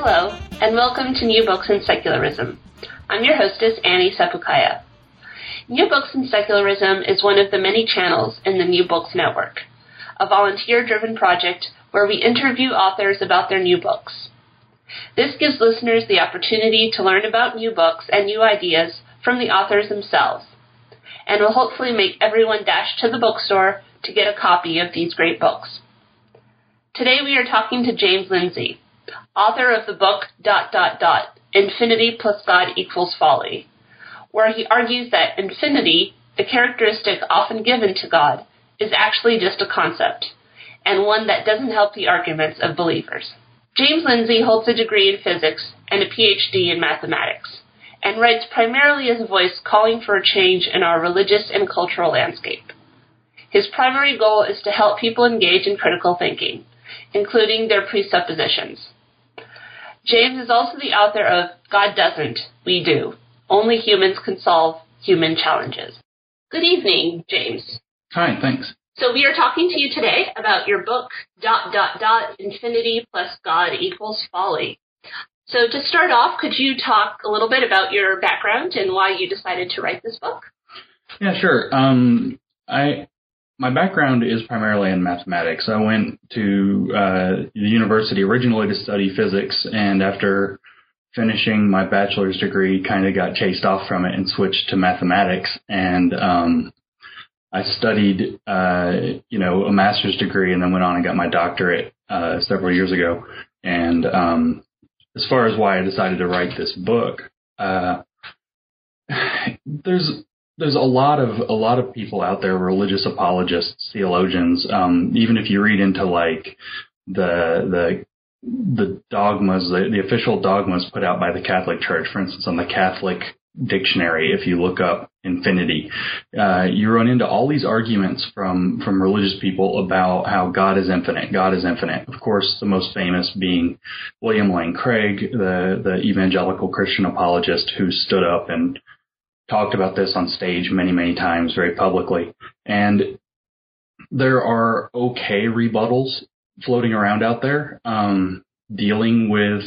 Hello, and welcome to New Books in Secularism. I'm your hostess, Annie Sepukaya. New Books in Secularism is one of the many channels in the New Books Network, a volunteer-driven project where we interview authors about their new books. This gives listeners the opportunity to learn about new books and new ideas from the authors themselves, and will hopefully make everyone dash to the bookstore to get a copy of these great books. Today we are talking to James Lindsay, author of the book ... Infinity plus God equals Folly, where he argues that infinity, the characteristic often given to God, is actually just a concept, and one that doesn't help the arguments of believers. James Lindsay holds a degree in physics and a PhD in mathematics, and writes primarily as a voice calling for a change in our religious and cultural landscape. His primary goal is to help people engage in critical thinking, including their presuppositions. James is also the author of God Doesn't, We Do. Only Humans Can Solve Human Challenges. Good evening, James. Hi, thanks. So we are talking to you today about your book, ... Infinity plus God equals Folly. So to start off, could you talk a little bit about your background and why you decided to write this book? Yeah, sure. My background is primarily in mathematics. I went to the university originally to study physics, and after finishing my bachelor's degree, kind of got chased off from it and switched to mathematics. And I studied, a master's degree, and then went on and got my doctorate several years ago. And as far as why I decided to write this book, there's a lot of people out there, religious apologists, theologians. Even if you read into like the dogmas, the official dogmas put out by the Catholic Church, for instance, on the Catholic dictionary, if you look up infinity, you run into all these arguments from religious people about how God is infinite. God is infinite. Of course, the most famous being William Lane Craig, the evangelical Christian apologist who stood up and talked about this on stage many, many times very publicly. And there are okay rebuttals floating around out there dealing with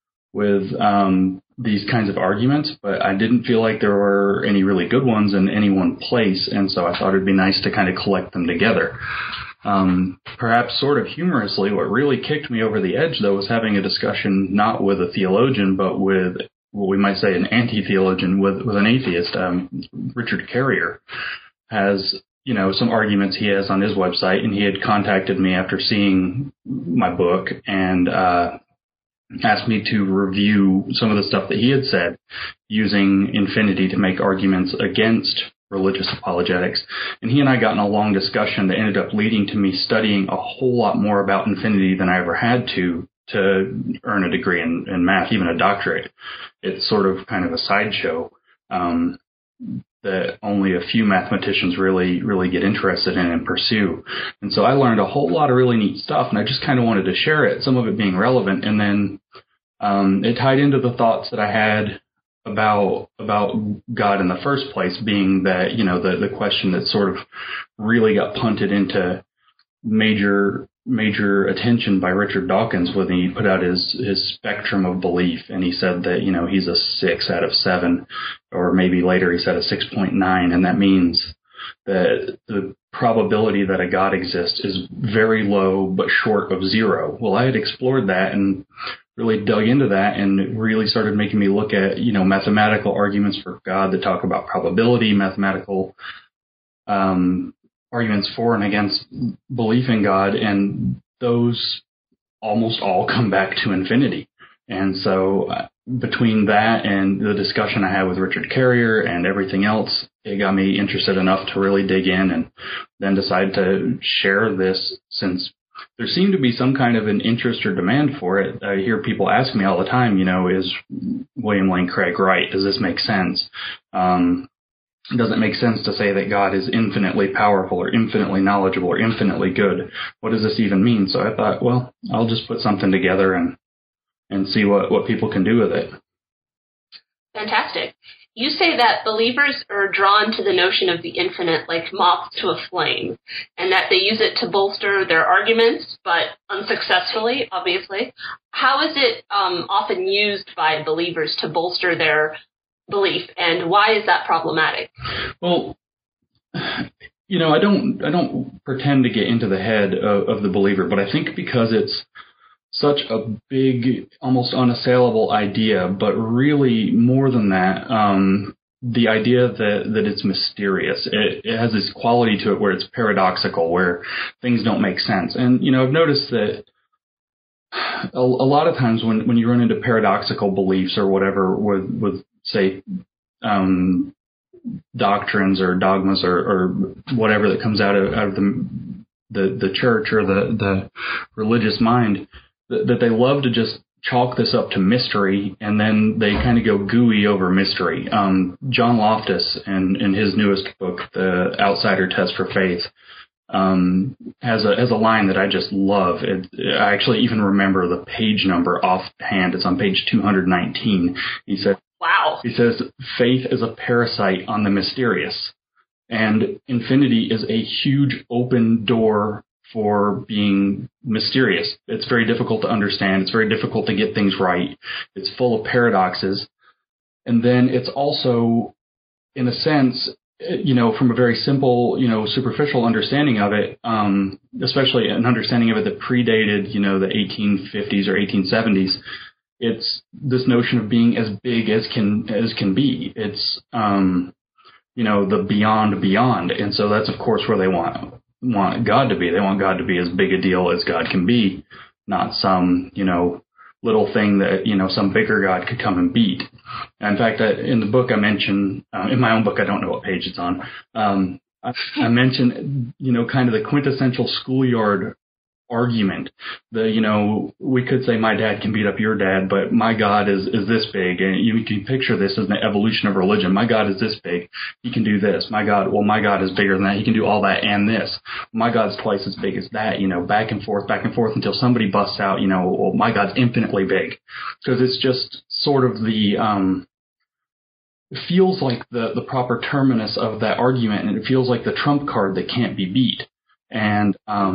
these kinds of arguments, but I didn't feel like there were any really good ones in any one place, and so I thought it'd be nice to kind of collect them together. Perhaps sort of humorously, what really kicked me over the edge, though, was having a discussion not with a theologian, but with what we might say an anti-theologian, with an atheist. Richard Carrier has, some arguments he has on his website, and he had contacted me after seeing my book and asked me to review some of the stuff that he had said using infinity to make arguments against religious apologetics. And he and I got in a long discussion that ended up leading to me studying a whole lot more about infinity than I ever had to earn a degree in math, even a doctorate. It's sort of kind of a sideshow that only a few mathematicians really get interested in and pursue. And so I learned a whole lot of really neat stuff, and I just kind of wanted to share it, some of it being relevant. And then it tied into the thoughts that I had about God in the first place, being that, the question that sort of really got punted into major attention by Richard Dawkins when he put out his spectrum of belief, and he said that, he's a 6 out of 7, or maybe later he said a 6.9, and that means that the probability that a God exists is very low but short of 0. Well, I had explored that and really dug into that, and it really started making me look at, mathematical arguments for God that talk about probability, mathematical arguments for and against belief in God, and those almost all come back to infinity. And so between that and the discussion I had with Richard Carrier and everything else, it got me interested enough to really dig in and then decide to share this, since there seemed to be some kind of an interest or demand for it. I hear people ask me all the time, is William Lane Craig right? Does this make sense? Does it make sense to say that God is infinitely powerful or infinitely knowledgeable or infinitely good? What does this even mean? So I thought, well, I'll just put something together and see what people can do with it. Fantastic. You say that believers are drawn to the notion of the infinite like moths to a flame, and that they use it to bolster their arguments, but unsuccessfully, obviously. How is it often used by believers to bolster their belief, and why is that problematic? Well, I don't pretend to get into the head of the believer, but I think because it's such a big, almost unassailable idea, but really more than that, the idea that it's mysterious. It has this quality to it where it's paradoxical, where things don't make sense. And, I've noticed that a lot of times when you run into paradoxical beliefs or whatever with say, doctrines or dogmas or whatever that comes out of the church or the religious mind, that they love to just chalk this up to mystery, and then they kind of go gooey over mystery. John Loftus, in his newest book, The Outsider Test for Faith, has a line that I just love. I actually even remember the page number offhand. It's on page 219. He said, "Wow." He says, "Faith is a parasite on the mysterious, and infinity is a huge open door for being mysterious. It's very difficult to understand. It's very difficult to get things right. It's full of paradoxes. And then it's also, in a sense, from a very simple, superficial understanding of it, especially an understanding of it that predated, the 1850s or 1870s, it's this notion of being as big as can be. It's, the beyond. And so that's, of course, where they want God to be. They want God to be as big a deal as God can be, not some, little thing that, some bigger God could come and beat. And in fact, in the book I mentioned, in my own book, I don't know what page it's on, I mentioned, kind of the quintessential schoolyard argument. We could say my dad can beat up your dad, but my God is this big, and you can picture this as an evolution of religion. My God is this big, he can do this. My God is bigger than that, he can do all that and this. My God's twice as big as that. Back and forth until somebody busts out, well, my God's infinitely big, because it's just sort of the it feels like the proper terminus of that argument, and it feels like the trump card that can't be beat. And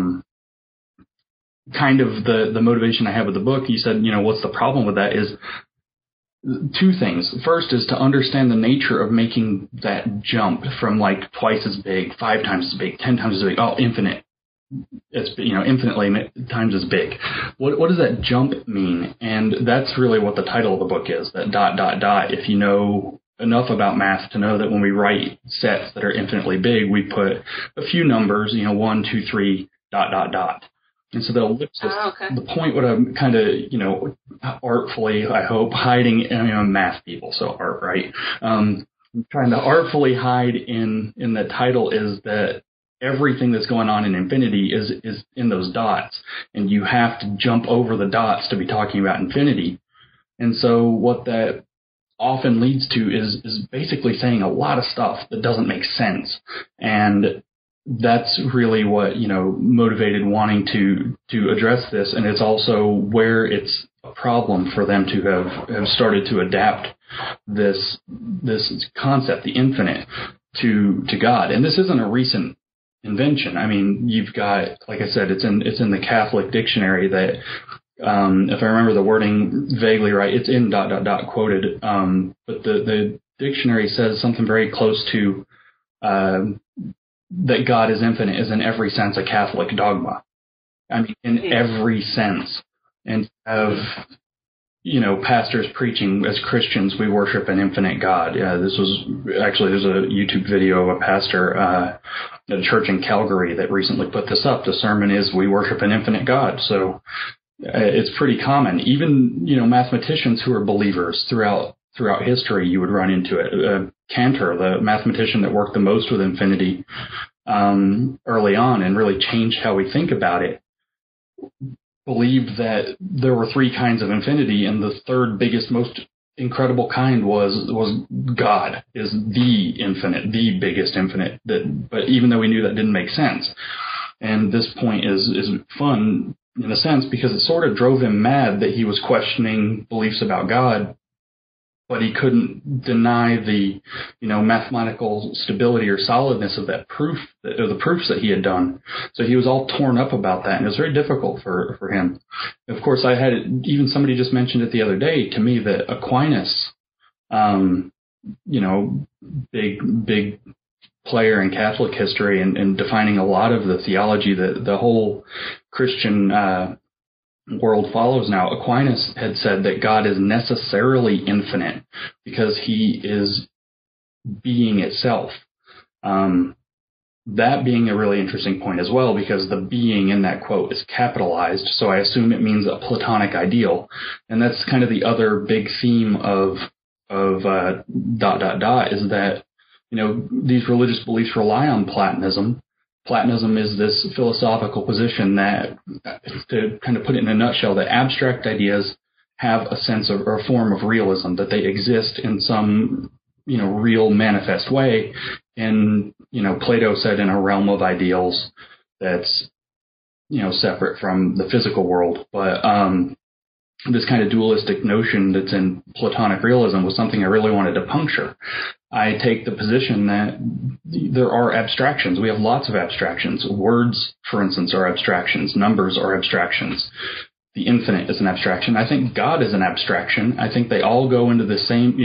kind of the motivation I have with the book, you said, what's the problem with that, is two things. First is to understand the nature of making that jump from like twice as big, 5 times as big, 10 times as big, infinite. It's, infinitely times as big. What does that jump mean? And that's really what the title of the book is, that ... If you know enough about math to know that when we write sets that are infinitely big, we put a few numbers, 1, 2, 3, ... And so the ellipsis, the point what I'm kind of, artfully, I hope, hiding, math people, so art, right? Trying to artfully hide in the title is that everything that's going on in infinity is in those dots, and you have to jump over the dots to be talking about infinity. And so what that often leads to is basically saying a lot of stuff that doesn't make sense. And that's really what, motivated wanting to address this. And it's also where it's a problem for them to have started to adapt this concept, the infinite, to God. And this isn't a recent invention. I mean, you've got, like I said, it's in the Catholic dictionary that, if I remember the wording vaguely right, it's in ... quoted. But the dictionary says something very close to, that God is infinite is in every sense a Catholic dogma. I mean, in every sense. And of, pastors preaching, as Christians, we worship an infinite God. There's a YouTube video of a pastor at a church in Calgary that recently put this up. The sermon is, we worship an infinite God. So it's pretty common. Even, mathematicians who are believers throughout history, you would run into it. Cantor, the mathematician that worked the most with infinity early on and really changed how we think about it, believed that there were 3 kinds of infinity, and the third biggest, most incredible kind was God is the infinite, the biggest infinite. But even though we knew that didn't make sense, and this point is fun in a sense because it sort of drove him mad that he was questioning beliefs about God but he couldn't deny the, mathematical stability or solidness of that proof, or the proofs that he had done. So he was all torn up about that, and it was very difficult for him. Of course, I had even somebody just mentioned it the other day to me that Aquinas, big player in Catholic history and defining a lot of the theology that the whole Christian world follows now. Aquinas had said that God is necessarily infinite because he is being itself. That being a really interesting point as well, because the being in that quote is capitalized, so I assume it means a Platonic ideal. And that's kind of the other big theme of is that, these religious beliefs rely on Platonism. Platonism is this philosophical position that, to kind of put it in a nutshell, that abstract ideas have a sense of, or a form of realism, that they exist in some, real manifest way. And, Plato said in a realm of ideals that's, separate from the physical world. But this kind of dualistic notion that's in Platonic realism was something I really wanted to puncture. I take the position that there are abstractions. We have lots of abstractions. Words, for instance, are abstractions. Numbers are abstractions. The infinite is an abstraction. I think God is an abstraction. I think they all go into the same,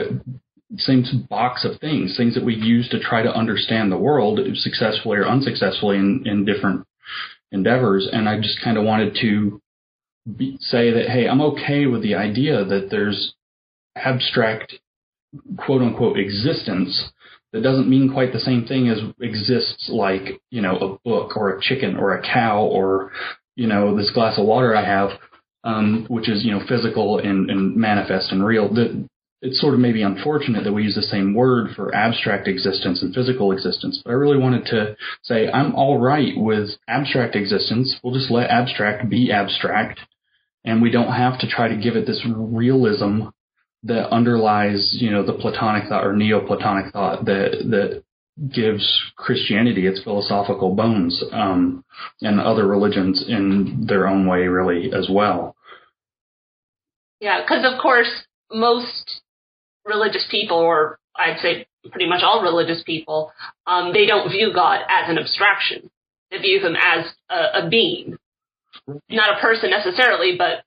same box of things that we use to try to understand the world successfully or unsuccessfully in different endeavors. And I just kind of wanted to say that, hey, I'm okay with the idea that there's abstract, quote unquote, existence that doesn't mean quite the same thing as exists, like, a book or a chicken or a cow or, this glass of water I have, which is, physical and manifest and real. It's sort of maybe unfortunate that we use the same word for abstract existence and physical existence, but I really wanted to say I'm all right with abstract existence. We'll just let abstract be abstract, and we don't have to try to give it this realism that underlies, the Platonic thought or Neoplatonic thought that gives Christianity its philosophical bones, and other religions in their own way, really, as well. Yeah, because of course most religious people, or I'd say pretty much all religious people, they don't view God as an abstraction. They view him as a being. Not a person necessarily, but,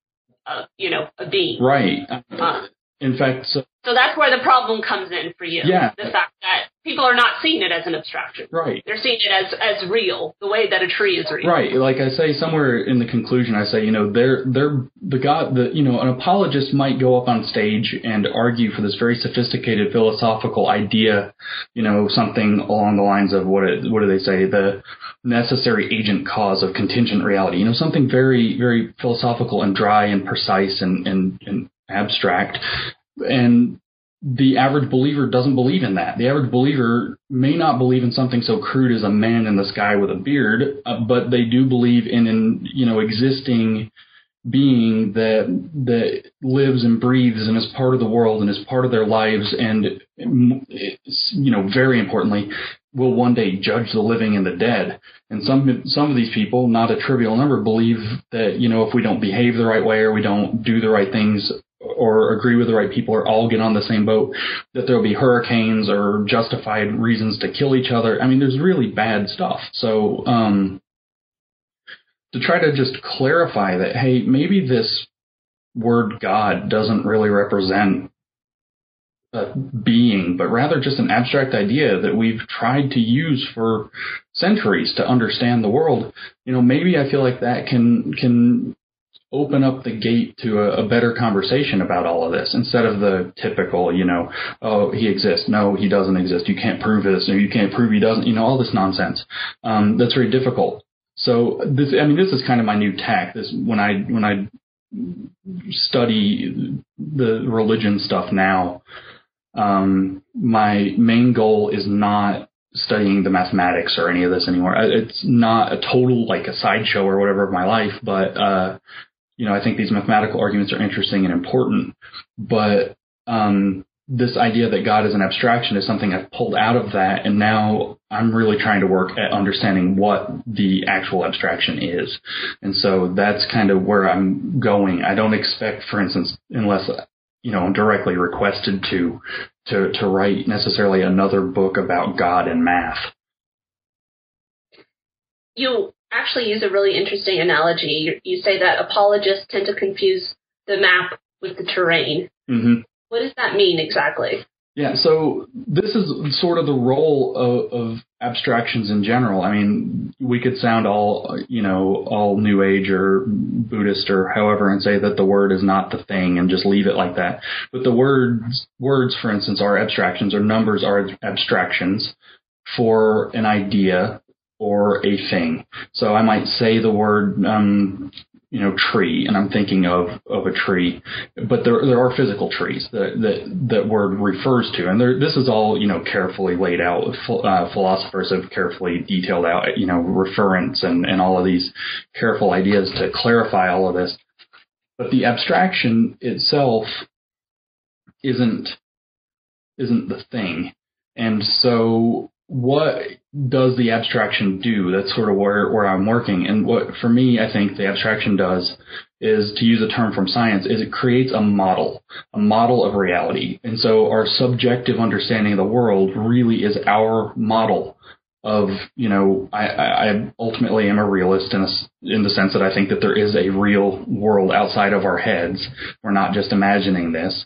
a being. Right. In fact, so that's where the problem comes in for you. Yeah. The fact that people are not seeing it as an abstraction. Right. They're seeing it as real, the way that a tree is real. Right. Like I say somewhere in the conclusion, I say, they're the God, an apologist might go up on stage and argue for this very sophisticated philosophical idea, something along the lines of what do they say? The necessary agent cause of contingent reality, something very, very philosophical and dry and precise and abstract. And the average believer doesn't believe in that. The average believer may not believe in something so crude as a man in the sky with a beard, but they do believe in an existing being that lives and breathes and is part of the world and is part of their lives, and very importantly, will one day judge the living and the dead. And some of these people, not a trivial number, believe that if we don't behave the right way or we don't do the right things or agree with the right people or all get on the same boat, that there'll be hurricanes or justified reasons to kill each other. I mean, there's really bad stuff. So to try to just clarify that, hey, maybe this word God doesn't really represent a being, but rather just an abstract idea that we've tried to use for centuries to understand the world. Maybe I feel like that can open up the gate to a better conversation about all of this, instead of the typical, oh, he exists. No, he doesn't exist. You can't prove this, or you can't prove he doesn't, all this nonsense. That's very difficult. So this is kind of my new tack. This, when I study the religion stuff now, my main goal is not studying the mathematics or any of this anymore. It's not a total, like a sideshow or whatever of my life, but, I think these mathematical arguments are interesting and important, but, this idea that God is an abstraction is something I've pulled out of that, and now I'm really trying to work at understanding what the actual abstraction is. And so that's kind of where I'm going. I don't expect, for instance, unless directly requested to write necessarily another book about God and math. You actually use a really interesting analogy. You say that apologists tend to confuse the map with the terrain. Mm-hmm. What does that mean exactly? Yeah, so this is sort of the role of abstractions in general. I mean, we could sound all New Age or Buddhist or however and say that the word is not the thing and just leave it like that. But the words, for instance, are abstractions, or numbers are abstractions for an idea or a thing. So I might say the word, tree, and I'm thinking of a tree, but there are physical trees that word refers to, and this is all carefully laid out. Philosophers have carefully detailed out reference and all of these careful ideas to clarify all of this. But the abstraction itself isn't the thing, and so what does the abstraction do? That's sort of where I'm working. And what, for me, I think the abstraction does is, to use a term from science, is it creates a model of reality. And so our subjective understanding of the world really is our model of, I ultimately am a realist in the sense that I think that there is a real world outside of our heads. We're not just imagining this.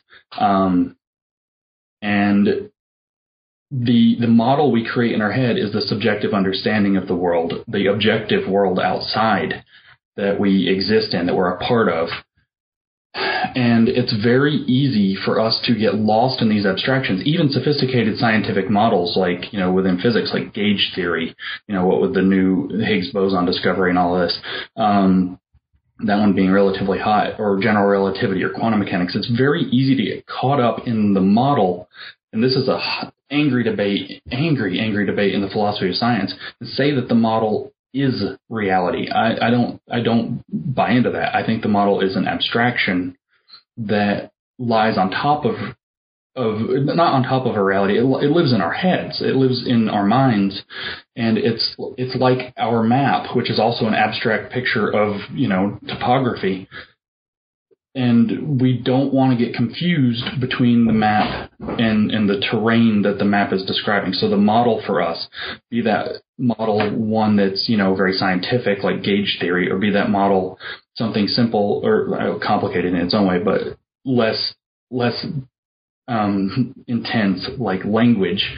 And the model we create in our head is the subjective understanding of the world, the objective world outside that we exist in, that we're a part of. And it's very easy for us to get lost in these abstractions. Even sophisticated scientific models like, within physics, like gauge theory, what with the new Higgs boson discovery and all of this, that one being relatively hot, or general relativity or quantum mechanics, it's very easy to get caught up in the model. And this is a angry debate in the philosophy of science, to say that the model is reality. I don't buy into that. I think the model is an abstraction that lies on top of not on top of a reality. It lives in our heads. It lives in our minds, and it's like our map, which is also an abstract picture of topography. And we don't want to get confused between the map and the terrain that the map is describing. So the model for us, be that model one that's, very scientific, like gauge theory, or be that model something simple or complicated in its own way, but less intense, like language,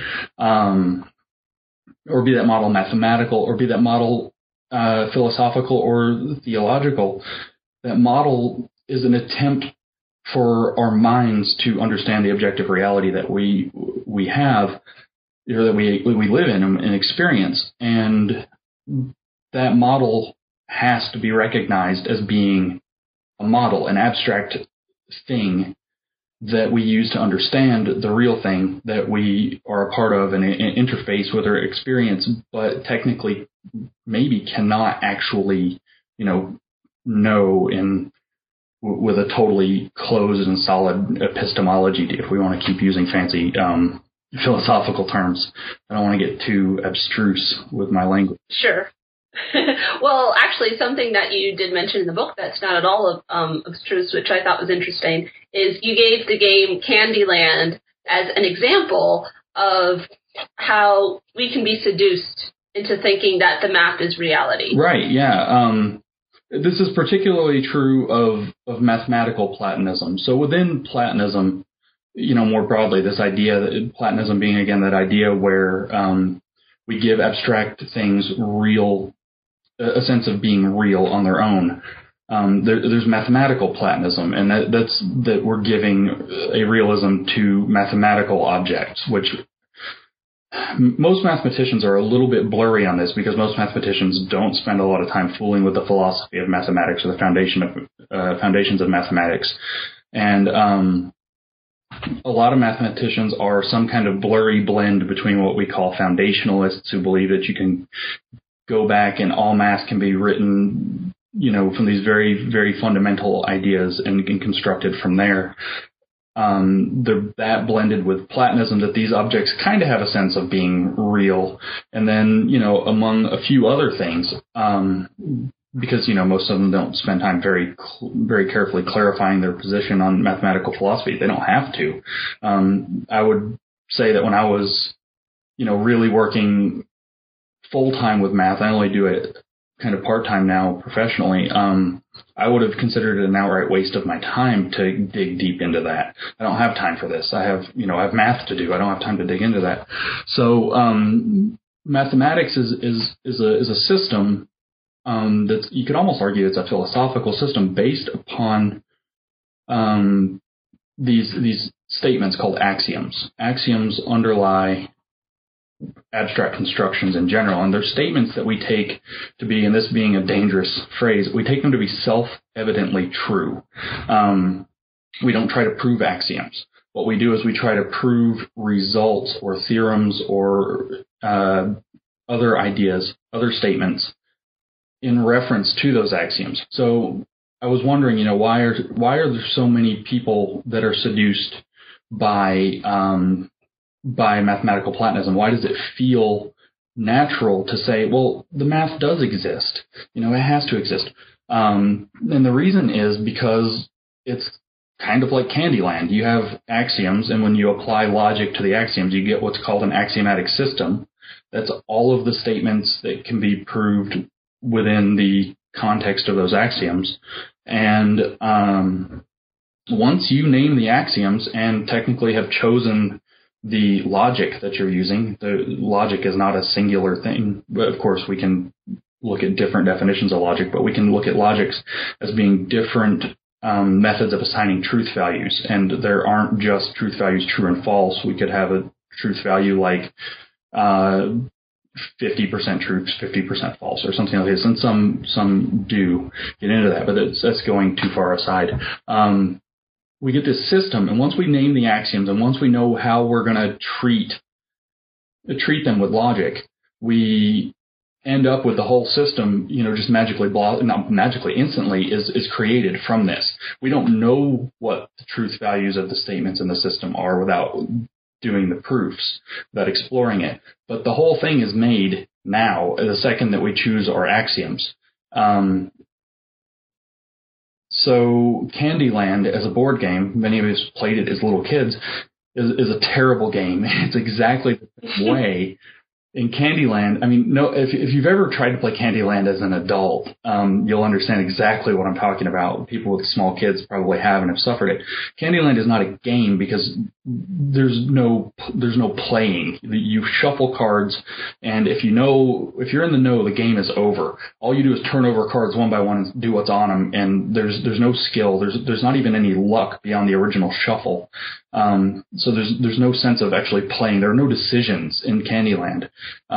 or be that model mathematical, or be that model philosophical or theological. That model is an attempt for our minds to understand the objective reality that we have, or that we live in and experience. And that model has to be recognized as being a model, an abstract thing that we use to understand the real thing that we are a part of and interface with or experience, but technically maybe cannot actually, know with a totally closed and solid epistemology, if we want to keep using fancy philosophical terms. I don't want to get too abstruse with my language. Sure. Well, actually, something that you did mention in the book that's not at all abstruse, which I thought was interesting, is you gave the game Candyland as an example of how we can be seduced into thinking that the map is reality. Right, yeah. This is particularly true of mathematical Platonism. So within Platonism, more broadly, this idea that Platonism being, again, that idea where we give abstract things a sense of being real on their own. There's mathematical Platonism, and that we're giving a realism to mathematical objects, which most mathematicians are a little bit blurry on this, because most mathematicians don't spend a lot of time fooling with the philosophy of mathematics or the foundations of mathematics. And a lot of mathematicians are some kind of blurry blend between what we call foundationalists, who believe that you can go back and all math can be written, from these very, very fundamental ideas and constructed from there. That blended with Platonism, that these objects kind of have a sense of being real. And then, among a few other things, because, most of them don't spend time very carefully clarifying their position on mathematical philosophy. They don't have to. I would say that when I was, really working full-time with math, I only do it kind of part-time now professionally, I would have considered it an outright waste of my time to dig deep into that. I don't have time for this. I have math to do. I don't have time to dig into that. So mathematics is a system that you could almost argue it's a philosophical system based upon these statements called axioms. Axioms underlie abstract constructions in general, and they're statements that we take to be, and this being a dangerous phrase, we take them to be self-evidently true. We don't try to prove axioms. What we do is we try to prove results or theorems or other ideas, other statements in reference to those axioms. So I was wondering, why are there so many people that are seduced by mathematical Platonism? Why does it feel natural to say, well, the math does exist? It has to exist. And the reason is because it's kind of like Candyland. You have axioms, and when you apply logic to the axioms, you get what's called an axiomatic system. That's all of the statements that can be proved within the context of those axioms. And once you name the axioms and technically have chosen the logic that you're using, the logic is not a singular thing, but of course we can look at different definitions of logic, but we can look at logics as being different methods of assigning truth values. And there aren't just truth values true and false. We could have a truth value like 50% truth, 50% false, or something like this. And some do get into that, but that's going too far aside. We get this system, and once we name the axioms, and once we know how we're going to treat them with logic, we end up with the whole system, just instantly is created from this. We don't know what the truth values of the statements in the system are without doing the proofs, without exploring it. But the whole thing is made now, the second that we choose our axioms. So Candyland, as a board game, many of us played it as little kids, is a terrible game. It's exactly the same way. In Candyland, if you've ever tried to play Candyland as an adult, you'll understand exactly what I'm talking about. People with small kids probably have and have suffered it. Candyland is not a game because there's no playing. You shuffle cards, and if you're in the know, the game is over. All you do is turn over cards one by one and do what's on them, and there's no skill. There's not even any luck beyond the original shuffle. So there's no sense of actually playing. There are no decisions in Candyland.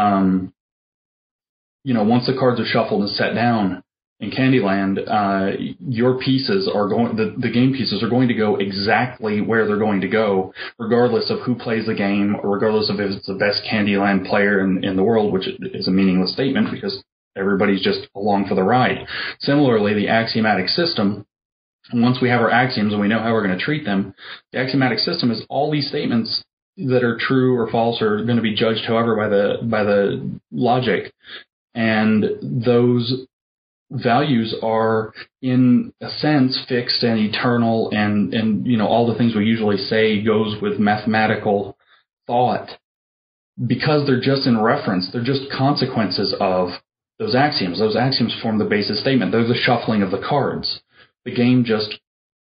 Once the cards are shuffled and set down in Candyland, your pieces are the game pieces are going to go exactly where they're going to go, regardless of who plays the game, or regardless of if it's the best Candyland player in the world, which is a meaningless statement because everybody's just along for the ride. Similarly, the axiomatic system, once we have our axioms and we know how we're going to treat them, the axiomatic system is all these statements that are true or false are going to be judged however by the logic. And those values are, in a sense, fixed and eternal, and all the things we usually say goes with mathematical thought, because they're just in reference. They're just consequences of those axioms. Those axioms form the basis statement. They're the shuffling of the cards. The game just,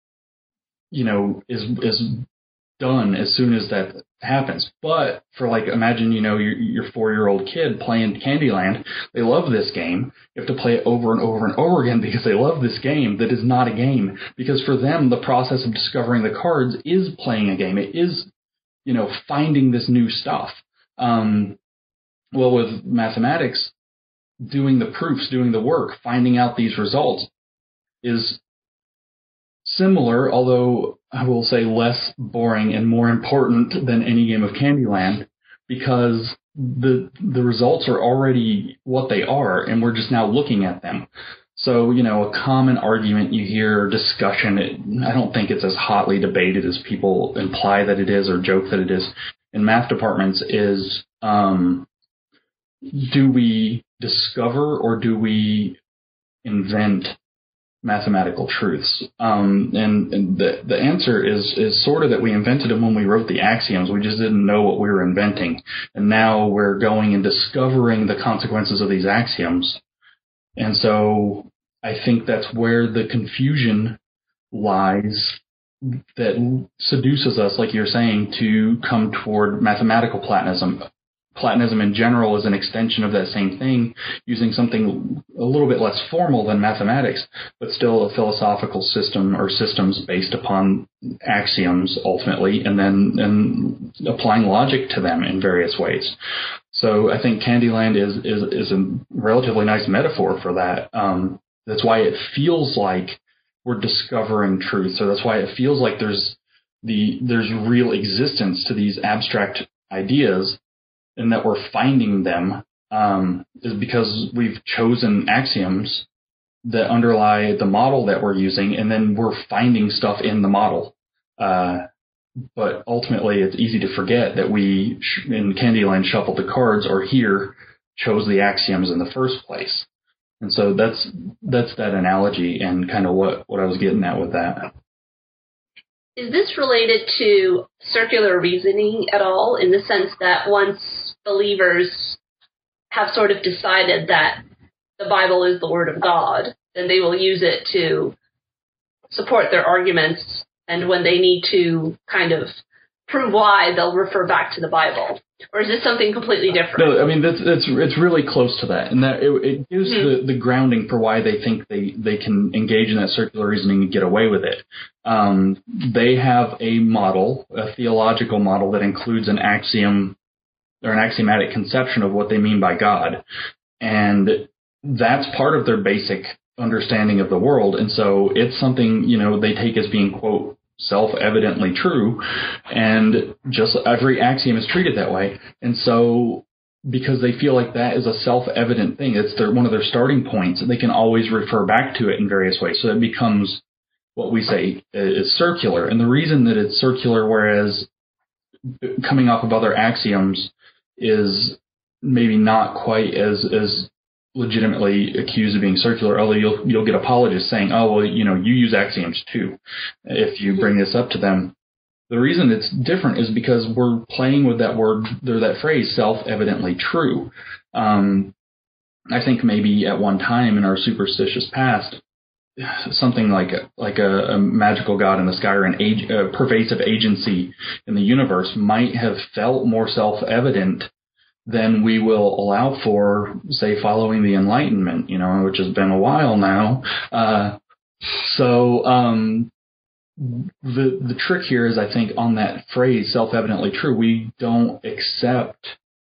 is done as soon as that happens. But for imagine, your 4-year-old kid playing Candyland, they love this game. You have to play it over and over and over again because they love this game that is not a game. Because for them, the process of discovering the cards is playing a game. It is, finding this new stuff. Well, with mathematics, doing the proofs, doing the work, finding out these results is similar, although I will say less boring and more important than any game of Candyland, because the results are already what they are, and we're just now looking at them. So, a common argument you hear, discussion, I don't think it's as hotly debated as people imply that it is or joke that it is in math departments, is do we discover or do we invent mathematical truths? And the answer is sort of that we invented them when we wrote the axioms. We just didn't know what we were inventing. And now we're going and discovering the consequences of these axioms. And so I think that's where the confusion lies that seduces us, like you're saying, to come toward mathematical Platonism. Platonism in general is an extension of that same thing, using something a little bit less formal than mathematics, but still a philosophical system or systems based upon axioms ultimately, and then applying logic to them in various ways. So I think Candyland is a relatively nice metaphor for that. That's why it feels like we're discovering truth. So that's why it feels like there's real existence to these abstract ideas, and that we're finding them, is because we've chosen axioms that underlie the model that we're using, and then we're finding stuff in the model. But ultimately, it's easy to forget that we, in Candyland, shuffled the cards, or here, chose the axioms in the first place. And so that's that analogy and kind of what I was getting at with that. Is this related to circular reasoning at all, in the sense that once believers have sort of decided that the Bible is the Word of God, then they will use it to support their arguments, and when they need to kind of prove why, they'll refer back to the Bible? Or is this something completely different? No, I mean, it's really close to that, and that it gives the grounding for why they think they can engage in that circular reasoning and get away with it. They have a model, a theological model that includes an axiom or an axiomatic conception of what they mean by God, and that's part of their basic understanding of the world. And so it's something, they take as being, quote, self-evidently true, and just every axiom is treated that way. And so because they feel like that is a self-evident thing, it's one of their starting points, and they can always refer back to it in various ways. So it becomes what we say is circular. And the reason that it's circular, whereas coming off of other axioms is maybe not quite as legitimately accused of being circular, although you'll get apologists saying, oh, well, you use axioms too, if you bring this up to them. The reason it's different is because we're playing with that word, that phrase, self-evidently true. I think maybe at one time in our superstitious past, something like a magical god in the sky, or a pervasive agency in the universe might have felt more self-evident than we will allow for, say, following the Enlightenment, which has been a while now. The trick here is, I think, on that phrase, self-evidently true, we don't accept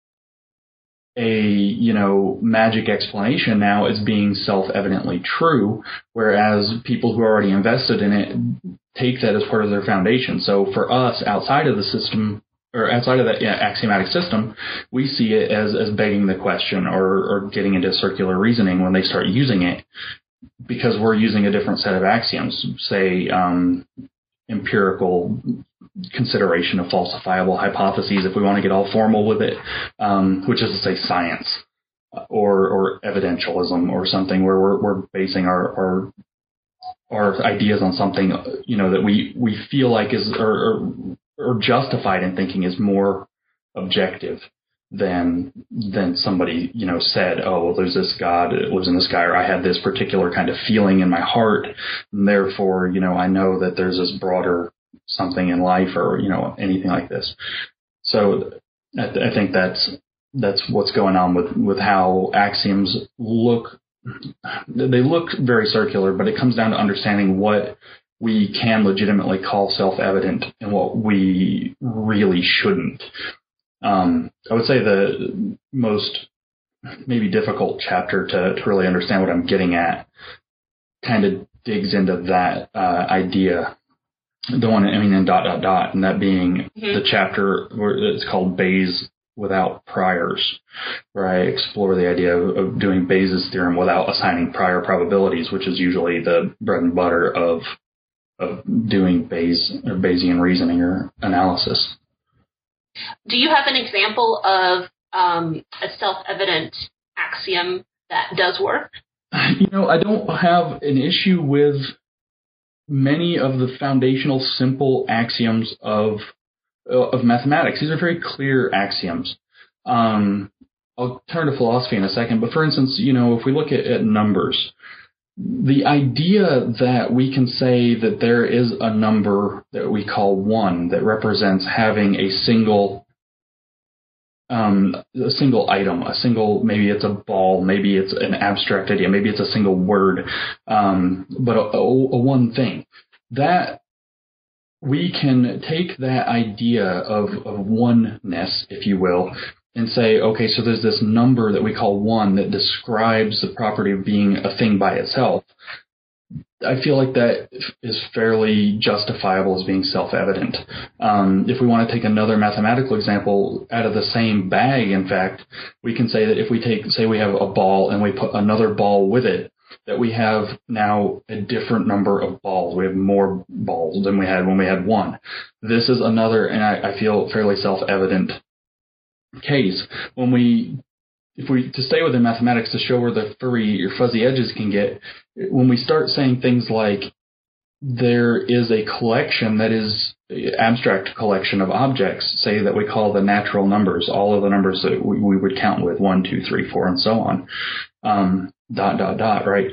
a, magic explanation now as being self-evidently true, whereas people who are already invested in it take that as part of their foundation. So for us, outside of the system, or outside of that axiomatic system, we see it as begging the question or getting into circular reasoning when they start using it, because we're using a different set of axioms, say empirical consideration of falsifiable hypotheses, if we want to get all formal with it, which is to say science, or evidentialism, or something where we're basing our ideas on something that we feel like is or justified in thinking is more objective than somebody said, oh, well, there's this God that lives in the sky, or I had this particular kind of feeling in my heart, and therefore I know that there's this broader something in life, or anything like this. So I think that's what's going on with how axioms look. They look very circular, but it comes down to understanding what we can legitimately call self-evident and what we really shouldn't. I would say the most maybe difficult chapter to really understand what I'm getting at kind of digs into that idea. The one, in ... and that being the chapter where it's called Bayes without priors, where I explore the idea of doing Bayes' theorem without assigning prior probabilities, which is usually the bread and butter of doing Bayesian reasoning or analysis. Do you have an example of a self-evident axiom that does work? I don't have an issue with many of the foundational simple axioms of mathematics. These are very clear axioms. I'll turn to philosophy in a second, but for instance, if we look at numbers, the idea that we can say that there is a number that we call 1 that represents having a single item, maybe it's a ball, maybe it's an abstract idea, maybe it's a single word, but a one thing, that we can take that idea of oneness, if you will, and say, okay, so there's this number that we call 1 that describes the property of being a thing by itself. I feel like that is fairly justifiable as being self-evident. If we want to take another mathematical example out of the same bag, in fact, we can say that if we say we have a ball and we put another ball with it, that we have now a different number of balls. We have more balls than we had when we had 1. This is another, and I feel fairly self-evident case. To stay within mathematics, to show where the furry or fuzzy edges can get, when we start saying things like there is a collection that is abstract collection of objects, say that we call the natural numbers, all of the numbers that we would count with, 1, 2, 3, 4, and so on, ... right?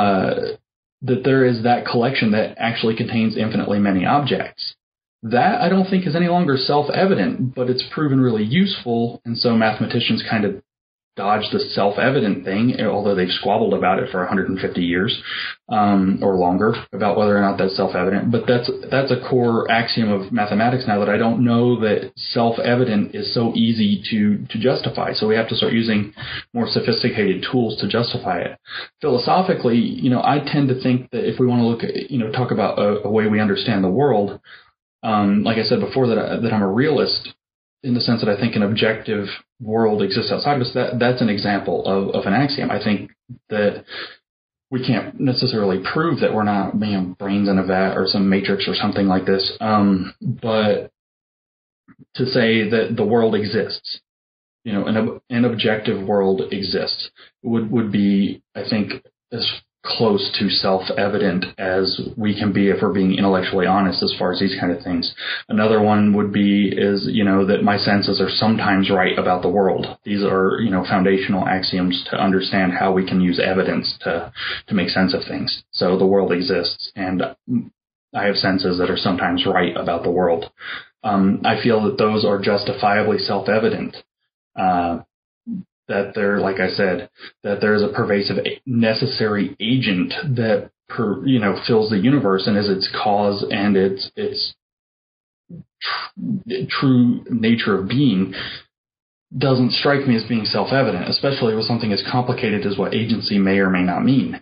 That there is that collection that actually contains infinitely many objects. That I don't think is any longer self-evident, but it's proven really useful, and so mathematicians kind of dodge the self-evident thing, although they've squabbled about it for 150 years or longer about whether or not that's self-evident. But that's a core axiom of mathematics now, that I don't know that self-evident is so easy to justify. So we have to start using more sophisticated tools to justify it. Philosophically, I tend to think that if we want to look at, talk about a way we understand the world, like I said before, that I'm a realist, in the sense that I think an objective world exists outside of us. That's an example of an axiom. I think that we can't necessarily prove that we're not brains in a vat or some matrix or something like this, but to say that the world exists, an objective world exists, would be, I think, as close to self-evident as we can be if we're being intellectually honest as far as these kind of things. Another one would be that my senses are sometimes right about the world. These are, foundational axioms to understand how we can use evidence to make sense of things. So the world exists, and I have senses that are sometimes right about the world. I feel that those are justifiably self-evident. That there, like I said, that there is a pervasive necessary agent that fills the universe and is its cause and its true nature of being, doesn't strike me as being self-evident, especially with something as complicated as what agency may or may not mean.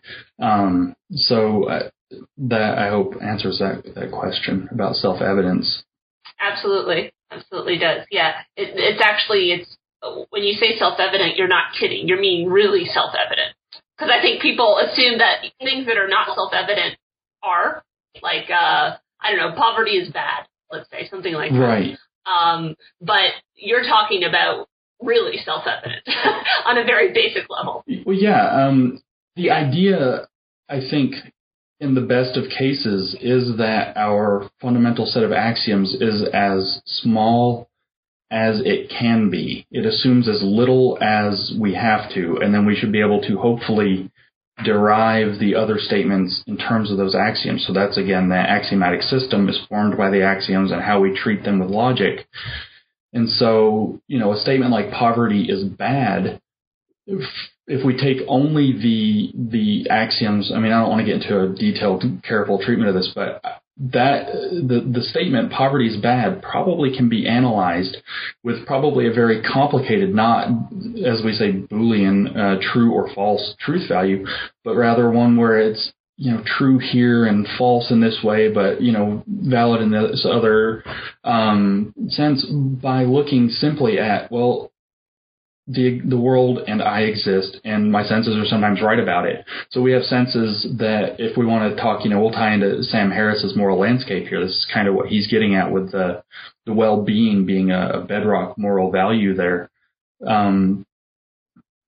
That I hope answers that question about self-evidence. Absolutely does. Yeah, it's when you say self-evident, you're not kidding. You mean really self-evident. Because I think people assume that things that are not self-evident are, like, poverty is bad, let's say, something like that. Right. But you're talking about really self-evident on a very basic level. Well, yeah. The idea, I think, in the best of cases, is that our fundamental set of axioms is as small as it can be. It assumes as little as we have to, and then we should be able to hopefully derive the other statements in terms of those axioms. So that's, again, the axiomatic system is formed by the axioms and how we treat them with logic. And so, a statement like poverty is bad, if we take only the axioms, I don't want to get into a detailed, careful treatment of this, but that the statement poverty is bad probably can be analyzed with probably a very complicated, not, as we say, Boolean true or false truth value, but rather one where it's true here and false in this way, but valid in this other sense, by looking simply at, well, the world and I exist, and my senses are sometimes right about it. So we have senses that, if we want to talk, we'll tie into Sam Harris's moral landscape here. This is kind of what he's getting at with the well-being being a bedrock moral value there.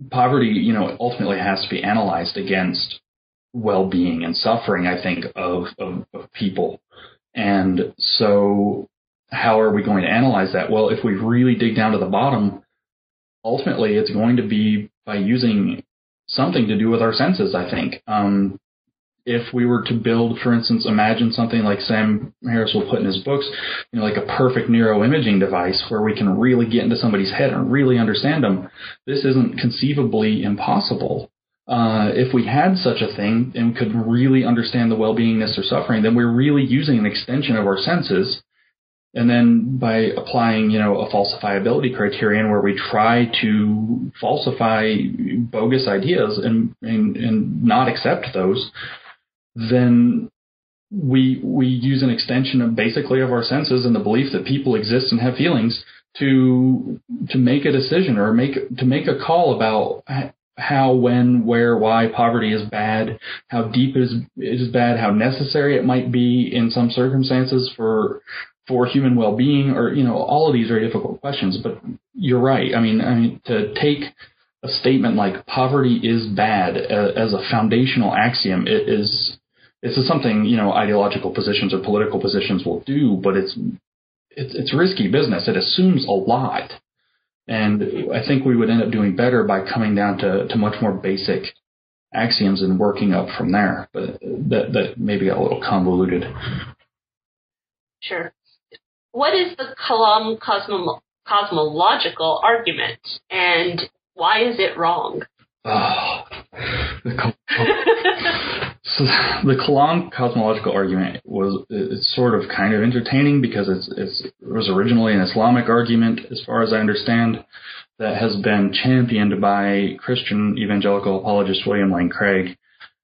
poverty, ultimately has to be analyzed against well-being and suffering, I think, of people. And so how are we going to analyze that? Well, if we really dig down to the bottom, ultimately it's going to be by using something to do with our senses, I think. If we were to build, for instance, imagine something like Sam Harris will put in his books, like a perfect neuroimaging device where we can really get into somebody's head and really understand them. This isn't conceivably impossible. If we had such a thing and could really understand the well-beingness or suffering, then we're really using an extension of our senses. And then by applying, a falsifiability criterion where we try to falsify bogus ideas and not accept those, then we use an extension of basically of our senses and the belief that people exist and have feelings to make a decision or to make a call about how, when, where, why poverty is bad, how deep it is bad, how necessary it might be in some circumstances for human well-being, or all of these are difficult questions. But you're right. I mean to take a statement like poverty is bad as a foundational axiom, it's something ideological positions or political positions will do, but it's risky business. It assumes a lot, and I think we would end up doing better by coming down to much more basic axioms and working up from there. But that maybe got a little convoluted. Sure. What is the Kalam cosmological argument, and why is it wrong? So the Kalam cosmological argument it's sort of kind of entertaining because it was originally an Islamic argument, as far as I understand, that has been championed by Christian evangelical apologist William Lane Craig.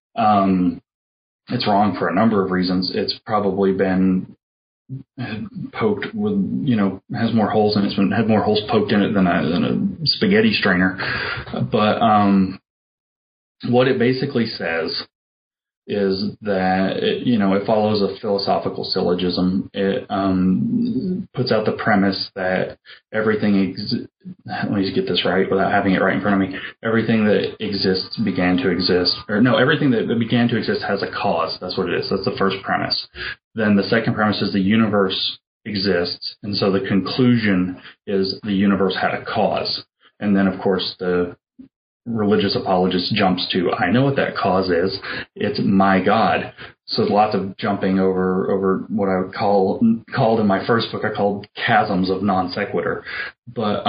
It's wrong for a number of reasons. It's probably been poked with, has more holes in it. It's had more holes poked in it than a spaghetti strainer. But what it basically says is that it follows a philosophical syllogism. It puts out the premise that everything let me just get this right without having it right in front of me. Everything that exists began to exist, everything that began to exist has a cause. That's what it is. That's the first premise. Then the second premise is the universe exists, and so the conclusion is the universe had a cause. And then, of course, the religious apologist jumps to, I know what that cause is. It's my God. So there's lots of jumping over what I would called in my first book, I called chasms of non sequitur. But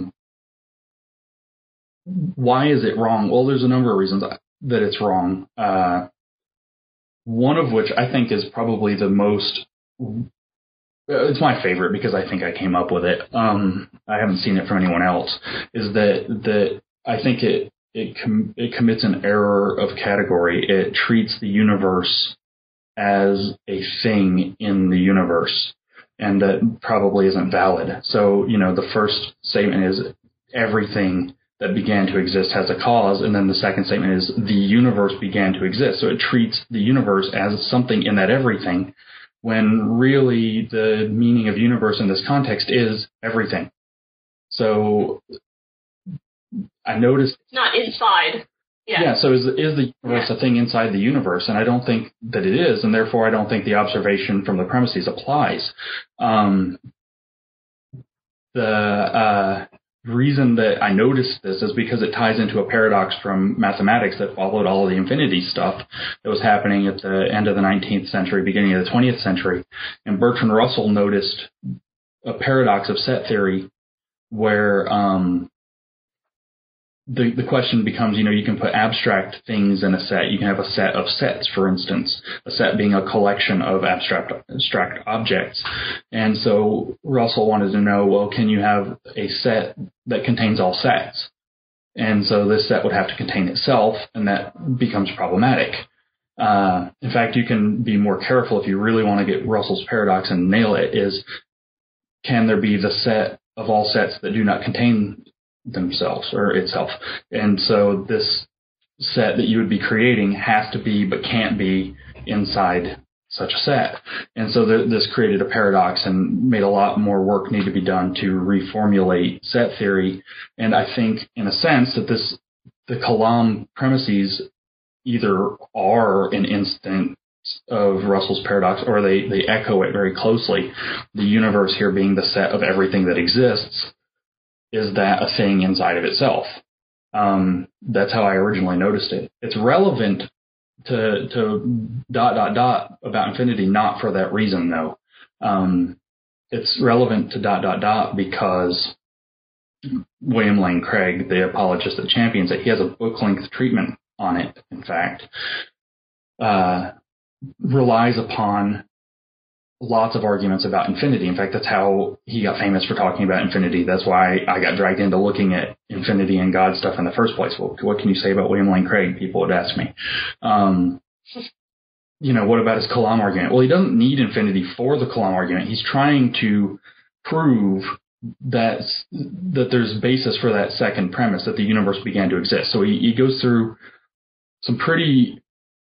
why is it wrong? Well, there's a number of reasons that it's wrong. One of which I think is probably the most, it's my favorite because I think I came up with it. I haven't seen it from anyone else, is that I think it commits an error of category. It treats the universe as a thing in the universe, and that probably isn't valid. So, the first statement is everything that began to exist has a cause, and then the second statement is the universe began to exist. So it treats the universe as something in that everything, when really the meaning of universe in this context is everything. So I noticed it's not inside. Yeah. So is the universe a thing inside the universe? And I don't think that it is, and therefore I don't think the observation from the premises applies. The reason that I noticed this is because it ties into a paradox from mathematics that followed all of the infinity stuff that was happening at the end of the 19th century, beginning of the 20th century. And Bertrand Russell noticed a paradox of set theory where the question becomes, you can put abstract things in a set. You can have a set of sets, for instance, a set being a collection of abstract objects. And so Russell wanted to know, well, can you have a set that contains all sets? And so this set would have to contain itself, and that becomes problematic. In fact, you can be more careful if you really want to get Russell's paradox and nail it, is can there be the set of all sets that do not contain themselves or itself? And so this set that you would be creating has to be but can't be inside such a set. And so this created a paradox and made a lot more work need to be done to reformulate set theory. And I think in a sense that this the Kalam premises either are an instance of Russell's paradox, or they echo it very closely. The universe here being the set of everything that exists, is that a thing inside of itself? That's how I originally noticed it. It's relevant to ... about infinity, not for that reason, though. It's relevant to ... because William Lane Craig, the apologist that champions it, he has a book-length treatment on it, in fact, relies upon lots of arguments about infinity. In fact, that's how he got famous for talking about infinity. That's why I got dragged into looking at infinity and God stuff in the first place. Well, what can you say about William Lane Craig? People would ask me. What about his Kalam argument? Well, he doesn't need infinity for the Kalam argument. He's trying to prove that there's basis for that second premise, that the universe began to exist. So he goes through some pretty,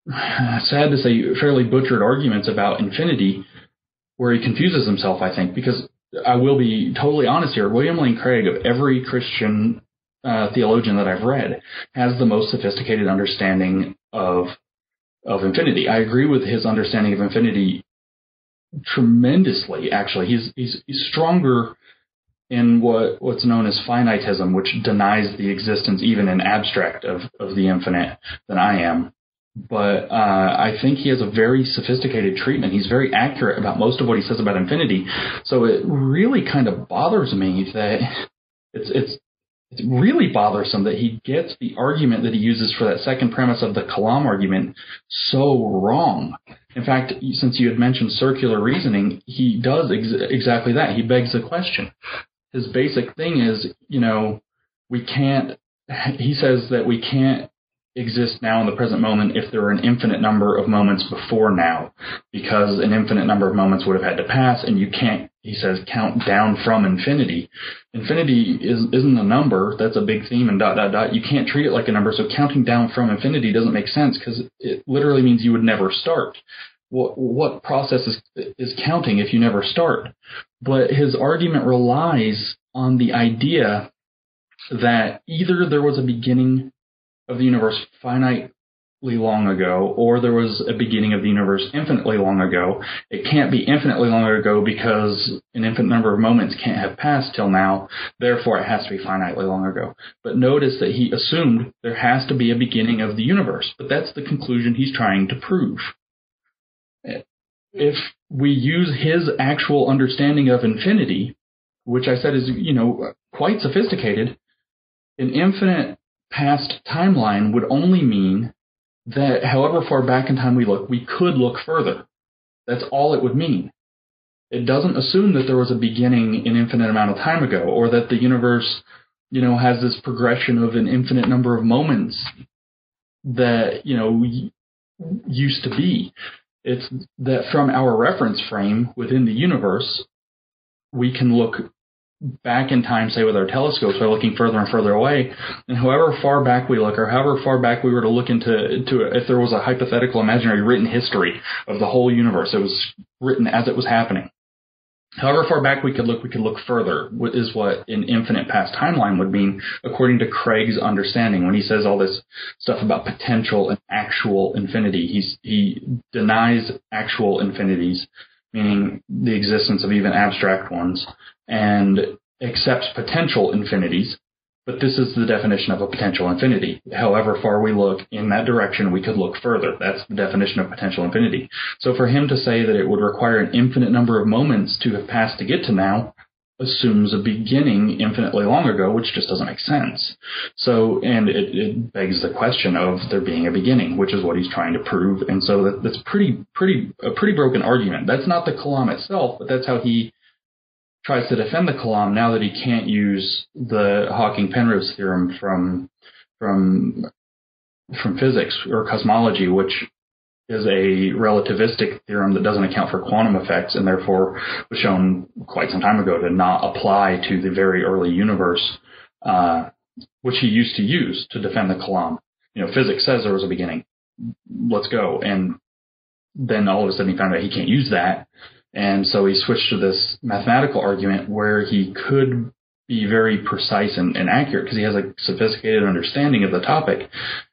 sad to say, fairly butchered arguments about infinity, where he confuses himself, I think, because I will be totally honest here. William Lane Craig, of every Christian theologian that I've read, has the most sophisticated understanding of infinity. I agree with his understanding of infinity tremendously, actually. He's stronger in what's known as finitism, which denies the existence, even in abstract, of the infinite, than I am. But I think he has a very sophisticated treatment. He's very accurate about most of what he says about infinity. So it really kind of bothers me that it's really bothersome that he gets the argument that he uses for that second premise of the Kalam argument so wrong. In fact, since you had mentioned circular reasoning, he does exactly that. He begs the question. His basic thing is, he says that we can't exist now in the present moment if there were an infinite number of moments before now, because an infinite number of moments would have had to pass, and you can't, he says, count down from infinity. Infinity isn't a number. That's a big theme, and ... You can't treat it like a number, so counting down from infinity doesn't make sense, because it literally means you would never start. What process is counting if you never start? But his argument relies on the idea that either there was a beginning of the universe finitely long ago, or there was a beginning of the universe infinitely long ago. It can't be infinitely long ago because an infinite number of moments can't have passed till now, therefore it has to be finitely long ago. But notice that he assumed there has to be a beginning of the universe, but that's the conclusion he's trying to prove. If we use his actual understanding of infinity, which I said is, quite sophisticated, an infinite past timeline would only mean that however far back in time we look, we could look further. That's all it would mean. It doesn't assume that there was a beginning an infinite amount of time ago, or that the universe, has this progression of an infinite number of moments that, used to be. It's that from our reference frame within the universe, we can look back in time, say with our telescopes, by looking further and further away, and however far back we look, or however far back we were to look into if there was a hypothetical imaginary written history of the whole universe, it was written as it was happening. However far back we could look further, is what an infinite past timeline would mean, according to Craig's understanding. When he says all this stuff about potential and actual infinity, he denies actual infinities, meaning the existence of even abstract ones, and accepts potential infinities. But this is the definition of a potential infinity. However far we look in that direction, we could look further. That's the definition of potential infinity. So for him to say that it would require an infinite number of moments to have passed to get to now assumes a beginning infinitely long ago, which just doesn't make sense. So, and it begs the question of there being a beginning, which is what he's trying to prove. And so that's a pretty broken argument. That's not the Kalam itself, but that's how he tries to defend the Kalam now that he can't use the Hawking-Penrose theorem from physics or cosmology, which is a relativistic theorem that doesn't account for quantum effects, and therefore was shown quite some time ago to not apply to the very early universe, which he used to use to defend the Kalam. Physics says there was a beginning. Let's go. And then all of a sudden he found out he can't use that. And so he switched to this mathematical argument where he could be very precise and accurate because he has a sophisticated understanding of the topic,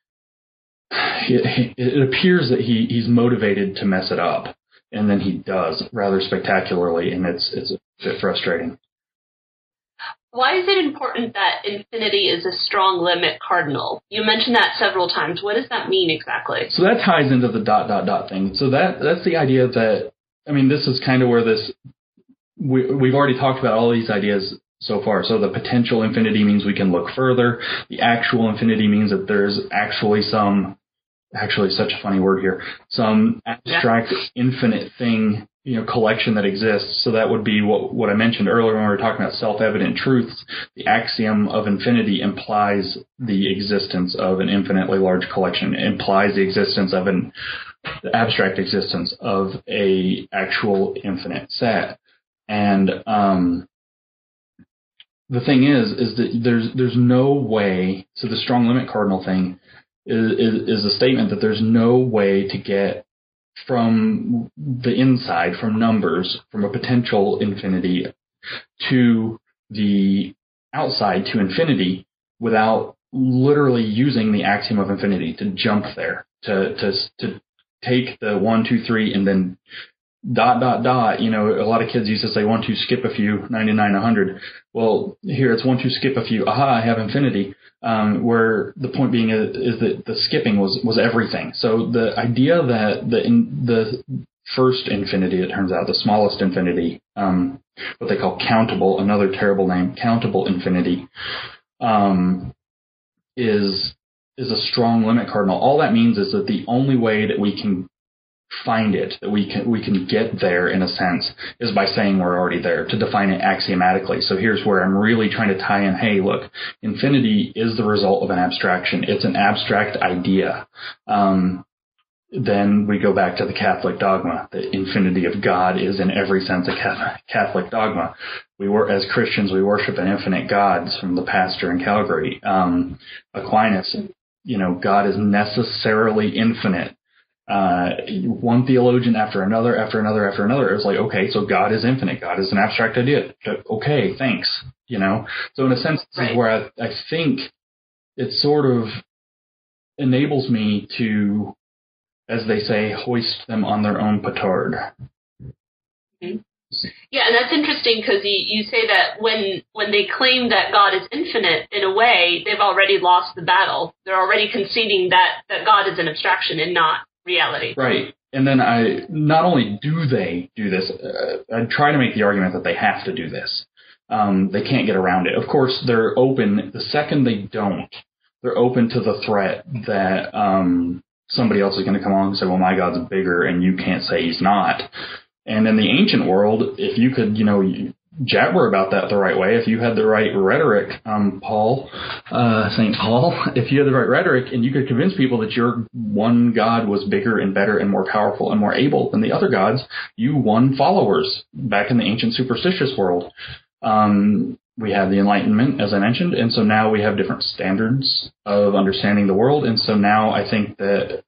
it appears that he's motivated to mess it up, and then he does rather spectacularly, and it's a bit frustrating. Why is it important that infinity is a strong limit cardinal? You mentioned that several times. What does that mean exactly? So that ties into the ... thing. So that's the idea that, I mean, this is kind of where we've already talked about all these ideas so far. So the potential infinity means we can look further. The actual infinity means that there's actually such a funny word here, some abstract infinite thing, collection that exists. So that would be what I mentioned earlier when we were talking about self-evident truths. The axiom of infinity implies the existence of an infinitely large collection. It implies the existence of the abstract existence of a actual infinite set. And the thing is that there's no way. So the strong limit cardinal thing is a statement that there's no way to get from the inside, from numbers, from a potential infinity to the outside to infinity without literally using the axiom of infinity to jump there, to take the 1, 2, 3 and then ... A lot of kids used to say 1, 2, skip a few, 99, 100. Well, here it's 1, 2, skip a few. Aha, I have infinity. Where the point being is that the skipping was everything. So the idea that the first infinity, it turns out, the smallest infinity, what they call countable, another terrible name, countable infinity, is a strong limit cardinal. All that means is that the only way that we can find it, that we can get there in a sense, is by saying we're already there, to define it axiomatically. So here's where I'm really trying to tie in, hey, look, infinity is the result of an abstraction. It's an abstract idea. Then we go back to the Catholic dogma. The infinity of God is in every sense a Catholic dogma. As Christians, we worship an infinite God, from the pastor in Calgary. Aquinas, God is necessarily infinite. One theologian after another is like, okay, so God is infinite. God is an abstract idea. Okay, thanks. So in a sense, this is where I think it sort of enables me to, as they say, hoist them on their own petard. Mm-hmm. Yeah, and that's interesting because you say that when they claim that God is infinite, in a way, they've already lost the battle. They're already conceding that God is an abstraction and not reality. Right. And then not only do they do this, I try to make the argument that they have to do this. They can't get around it. Of course, they're open. The second they don't, they're open to the threat that somebody else is going to come along and say, well, my God's bigger and you can't say he's not. And in the ancient world, if you could, jabber about that the right way, if you had the right rhetoric, St. Paul, if you had the right rhetoric and you could convince people that your one God was bigger and better and more powerful and more able than the other gods, you won followers back in the ancient superstitious world. We have the Enlightenment, as I mentioned, and so now we have different standards of understanding the world, and so now I think that,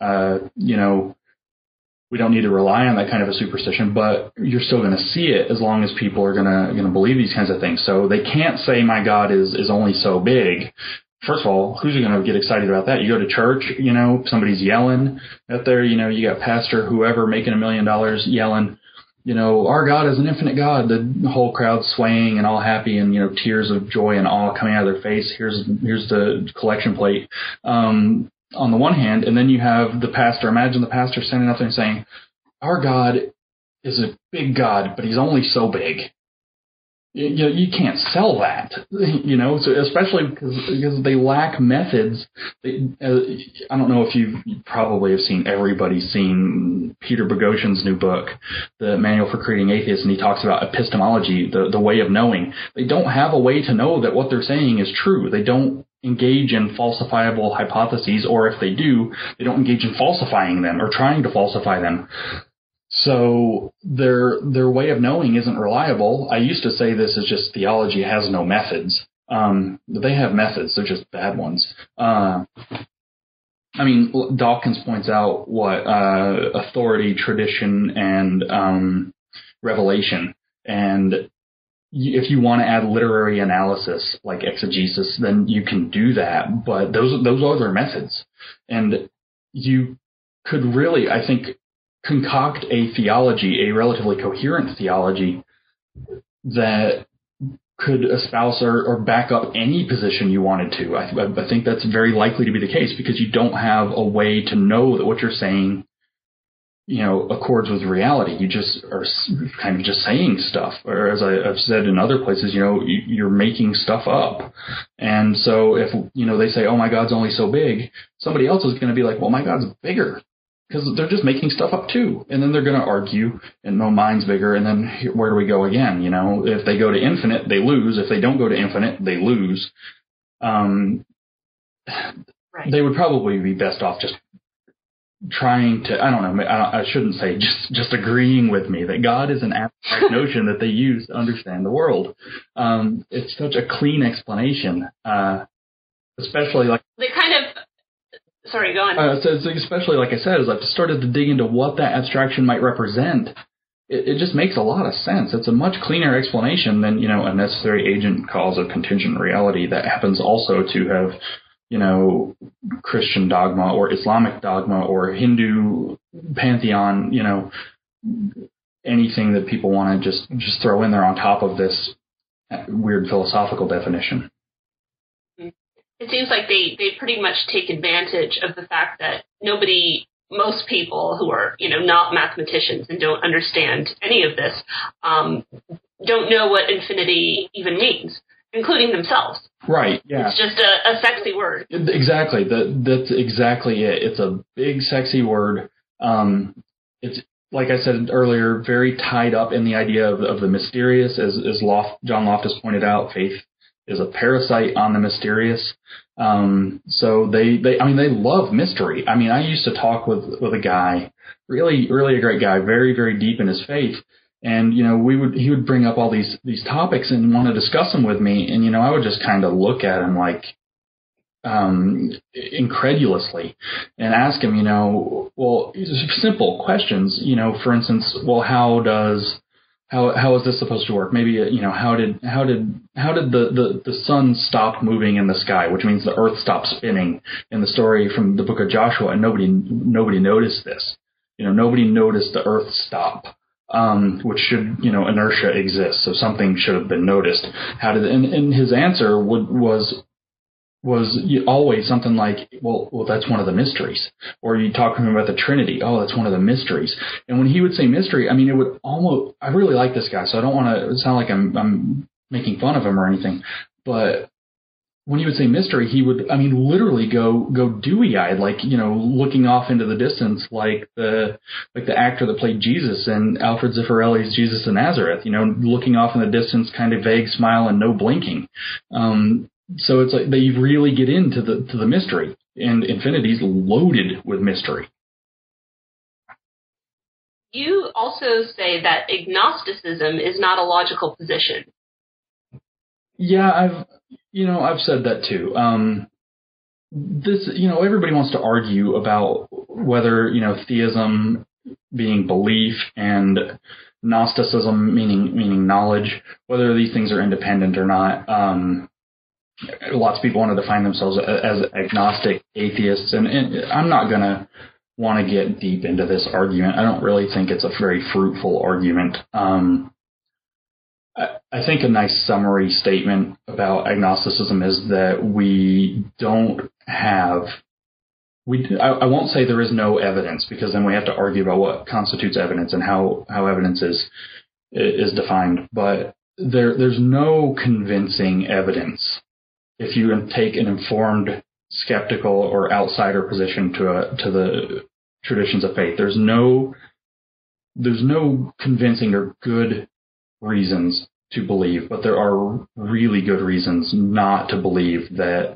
we don't need to rely on that kind of a superstition, but you're still going to see it as long as people are going to believe these kinds of things. So they can't say my God is only so big. First of all, who's going to get excited about that? You go to church, somebody's yelling out there, you got pastor, whoever making $1 million yelling, our God is an infinite God. The whole crowd swaying and all happy and, tears of joy and awe coming out of their face. Here's the collection plate. On the one hand, and then you have the pastor. Imagine the pastor standing up there and saying, our God is a big God, but he's only so big. You can't sell that, so especially because they lack methods. I don't know if you probably have seen, everybody's seen Peter Boghossian's new book, The Manual for Creating Atheists, and he talks about epistemology, the way of knowing. They don't have a way to know that what they're saying is true. They don't engage in falsifiable hypotheses, or if they do, they don't engage in falsifying them or trying to falsify them. So their way of knowing isn't reliable. I used to say this is just theology has no methods. They have methods, they're just bad ones. Dawkins points out what authority, tradition, and revelation. And if you want to add literary analysis like exegesis, then you can do that. But those are their methods. And you could really, I think, concoct a theology, a relatively coherent theology that could espouse or back up any position you wanted to. I think that's very likely to be the case because you don't have a way to know that what you're saying, accords with reality. You just are kind of just saying stuff. Or as I've said in other places, you're making stuff up. And so if, they say, oh, my God's only so big, somebody else is going to be like, well, my God's bigger. Because they're just making stuff up too. And then they're going to argue, and no, mine's bigger. And then where do we go again? If they go to infinite, they lose. If they don't go to infinite, they lose. Right. They would probably be best off just trying to, I don't know, I shouldn't say just agreeing with me that God is an abstract notion that they use to understand the world. It's such a clean explanation, especially like... They kind of... Sorry, go on. So especially, like I said, as I've started to dig into what that abstraction might represent, it just makes a lot of sense. It's a much cleaner explanation than, a necessary agent cause of contingent reality that happens also to have, Christian dogma or Islamic dogma or Hindu pantheon, anything that people want to just throw in there on top of this weird philosophical definition. It seems like they pretty much take advantage of the fact that most people who are, not mathematicians and don't understand any of this, don't know what infinity even means, including themselves. Right, yeah. It's just a sexy word. Exactly. That's exactly it. It's a big, sexy word. It's, like I said earlier, very tied up in the idea of the mysterious. As John Loftus pointed out, faith is a parasite on the mysterious. So they love mystery. I mean, I used to talk with a guy, really, really a great guy, very, very deep in his faith. And, he would bring up all these topics and want to discuss them with me. And, I would just kind of look at him like, incredulously and ask him, simple questions, for instance, well, how is this supposed to work? Maybe, how did the sun stop moving in the sky, which means the earth stopped spinning in the story from the book of Joshua, and nobody noticed this. Nobody noticed the earth stop, which should, inertia exists, so something should have been noticed. And his answer was always something like, well, that's one of the mysteries. Or you talk to him about the Trinity. Oh, that's one of the mysteries. And when he would say mystery, I mean, it would almost, I really like this guy, so I don't want to sound like I'm making fun of him or anything. But when he would say mystery, he would, literally go dewy-eyed, like, looking off into the distance, like the actor that played Jesus in Alfred Zeffirelli's Jesus of Nazareth, looking off in the distance, kind of vague smile and no blinking. So it's like they really get into the mystery, and infinity's loaded with mystery. You also say that agnosticism is not a logical position. Yeah, I've said that too. Everybody wants to argue about whether, theism being belief and Gnosticism meaning knowledge, whether these things are independent or not. Lots of people want to define themselves as agnostic atheists, and I'm not going to want to get deep into this argument. I don't really think it's a very fruitful argument. I think a nice summary statement about agnosticism is that we don't have... I won't say there is no evidence, because then we have to argue about what constitutes evidence and how evidence is defined. But there's no convincing evidence if you take an informed, skeptical, or outsider position to the traditions of faith. There's no convincing or good reasons to believe, but there are really good reasons not to believe that,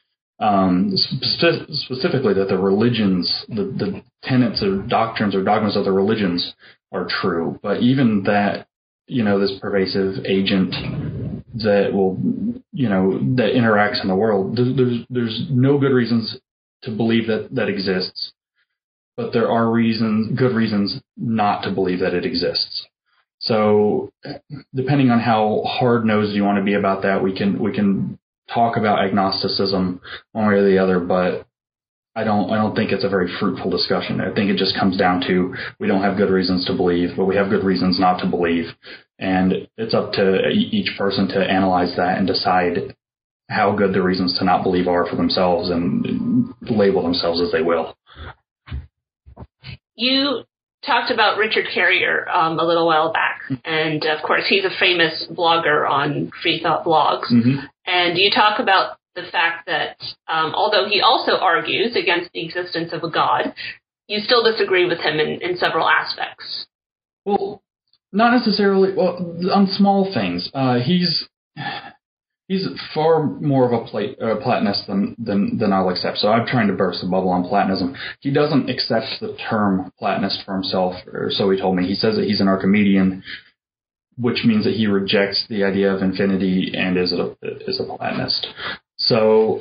specifically that the religions, the tenets or doctrines or dogmas of the religions are true. But even that, this pervasive agent that will, that interacts in the world, there's no good reasons to believe that exists, but there are good reasons not to believe that it exists. So depending on how hard-nosed you want to be about that, we can talk about agnosticism one way or the other, but I don't think it's a very fruitful discussion. I think it just comes down to we don't have good reasons to believe, but we have good reasons not to believe. And it's up to each person to analyze that and decide how good the reasons to not believe are for themselves and label themselves as they will. You talked about Richard Carrier a little while back, and of course he's a famous blogger on Free Thought Blogs. Mm-hmm. And you talk about the fact that although he also argues against the existence of a God, you still disagree with him in several aspects. Well, not necessarily. Well, on small things, he's far more of a Platonist than I'll accept. So I'm trying to burst the bubble on Platonism. He doesn't accept the term Platonist for himself, or so he told me. He says that he's an Archimedean, which means that he rejects the idea of infinity and is a Platonist. So